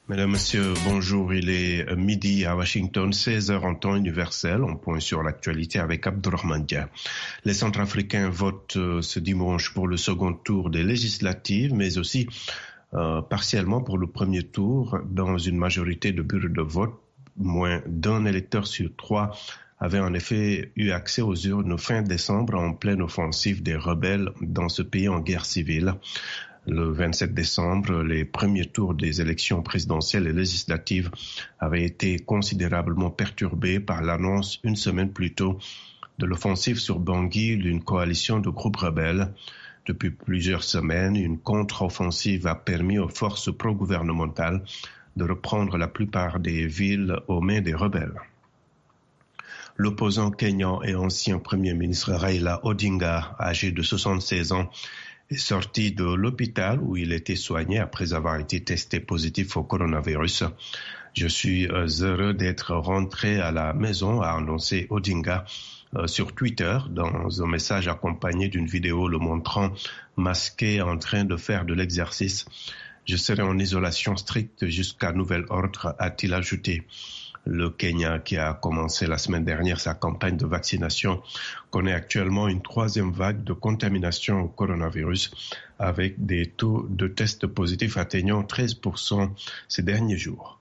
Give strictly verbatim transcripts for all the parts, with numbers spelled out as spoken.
Mesdames, Messieurs, bonjour. Il est midi à Washington, seize heures en temps universel. On point sur l'actualité avec Abdourahmane Dia. Les Centrafricains votent ce dimanche pour le second tour des législatives, mais aussi euh, partiellement pour le premier tour. Dans une majorité de bureaux de vote, moins d'un électeur sur trois avait en effet eu accès aux urnes fin décembre en pleine offensive des rebelles dans ce pays en guerre civile. Le vingt-sept décembre, les premiers tours des élections présidentielles et législatives avaient été considérablement perturbés par l'annonce une semaine plus tôt de l'offensive sur Bangui d'une coalition de groupes rebelles. Depuis plusieurs semaines, une contre-offensive a permis aux forces pro-gouvernementales de reprendre la plupart des villes aux mains des rebelles. L'opposant kényan et ancien premier ministre Raila Odinga, âgé de soixante-seize ans, est sorti de l'hôpital où il était soigné après avoir été testé positif au coronavirus. Je suis heureux d'être rentré à la maison, a annoncé Odinga euh, sur Twitter dans un message accompagné d'une vidéo le montrant masqué en train de faire de l'exercice. Je serai en isolation stricte jusqu'à nouvel ordre, a-t-il ajouté. Le Kenya, qui a commencé la semaine dernière sa campagne de vaccination, connaît actuellement une troisième vague de contamination au coronavirus avec des taux de tests positifs atteignant treize pour cent ces derniers jours.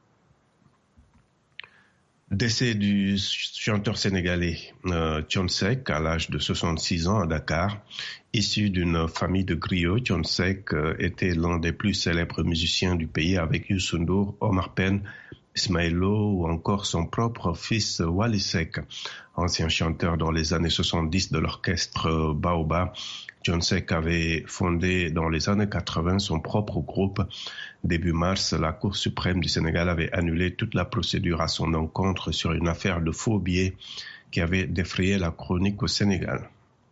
Décès du chanteur sénégalais euh, Thione Seck à l'âge de soixante-six ans à Dakar. Issu d'une famille de griots, Thione Seck euh, était l'un des plus célèbres musiciens du pays avec Youssou N'Dour, Omar Pène, Ismaël Lô ou encore son propre fils Wally Seck. Ancien chanteur dans les années soixante-dix de l'orchestre Baobab, Thione Seck avait fondé dans les années quatre-vingts son propre groupe. Début mars, la Cour suprême du Sénégal avait annulé toute la procédure à son encontre sur une affaire de faux billets qui avait défrayé la chronique au Sénégal.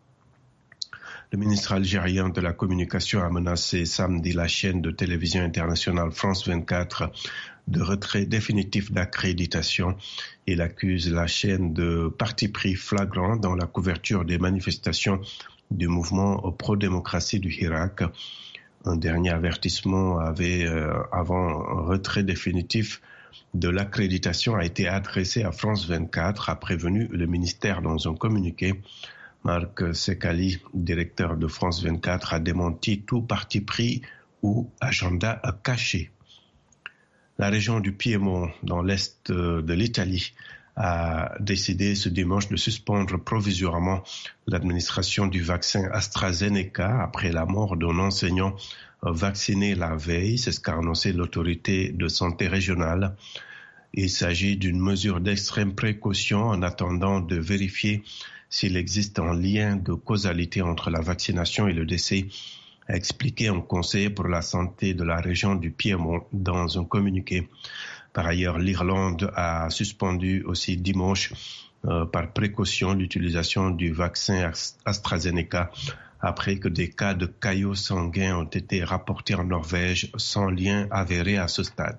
Le ministre algérien de la Communication a menacé samedi la chaîne de télévision internationale France vingt-quatre de retrait définitif d'accréditation. Il accuse la chaîne de parti pris flagrant dans la couverture des manifestations du mouvement pro-démocratie du Hirak. Un dernier avertissement avait, euh, avant un retrait définitif de l'accréditation, a été adressé à France vingt-quatre, a prévenu le ministère dans un communiqué. Marc Sekali, directeur de France vingt-quatre, a démenti tout parti pris ou agenda caché. La région du Piémont, dans l'est de l'Italie, a décidé ce dimanche de suspendre provisoirement l'administration du vaccin AstraZeneca après la mort d'un enseignant vacciné la veille. C'est ce qu'a annoncé l'autorité de santé régionale. Il s'agit d'une mesure d'extrême précaution en attendant de vérifier s'il existe un lien de causalité entre la vaccination et le décès, a expliqué un conseiller pour la santé de la région du Piémont dans un communiqué. Par ailleurs, l'Irlande a suspendu aussi dimanche, euh, par précaution, l'utilisation du vaccin AstraZeneca après que des cas de caillots sanguins ont été rapportés en Norvège sans lien avéré à ce stade.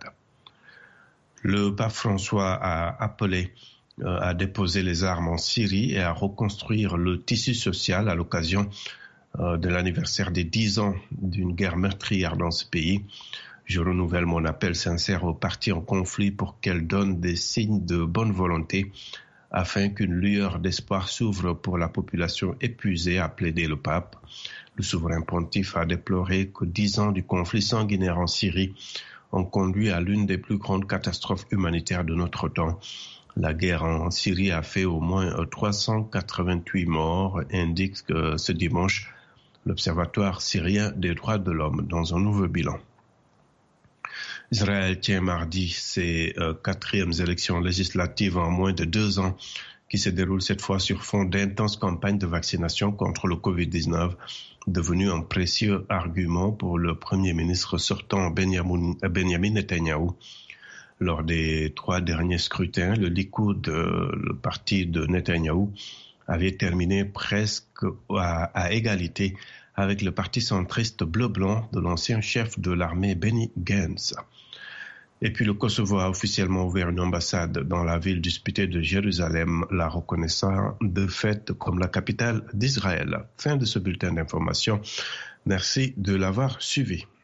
Le pape François a appelé euh, à déposer les armes en Syrie et à reconstruire le tissu social à l'occasion de l'anniversaire des dix ans d'une guerre meurtrière dans ce pays. Je renouvelle mon appel sincère aux parties en conflit pour qu'elles donnent des signes de bonne volonté afin qu'une lueur d'espoir s'ouvre pour la population épuisée, a plaidé le pape. Le souverain pontife a déploré que dix ans du conflit sanguinaire en Syrie ont conduit à l'une des plus grandes catastrophes humanitaires de notre temps. La guerre en Syrie a fait au moins trois cent quatre-vingt-huit morts, indique que ce dimanche l'Observatoire syrien des droits de l'homme dans un nouveau bilan. Israël tient mardi ses euh, quatrièmes élections législatives en moins de deux ans qui se déroulent cette fois sur fond d'intenses campagnes de vaccination contre le covid dix-neuf, devenu un précieux argument pour le Premier ministre sortant Benjamin, Benjamin Netanyahou. Lors des trois derniers scrutins, le Likoud, le parti de Netanyahou, avait terminé presque à, à égalité avec le parti centriste bleu-blanc de l'ancien chef de l'armée Benny Gantz. Et puis le Kosovo a officiellement ouvert une ambassade dans la ville disputée de Jérusalem, la reconnaissant de fait comme la capitale d'Israël. Fin de ce bulletin d'information. Merci de l'avoir suivi.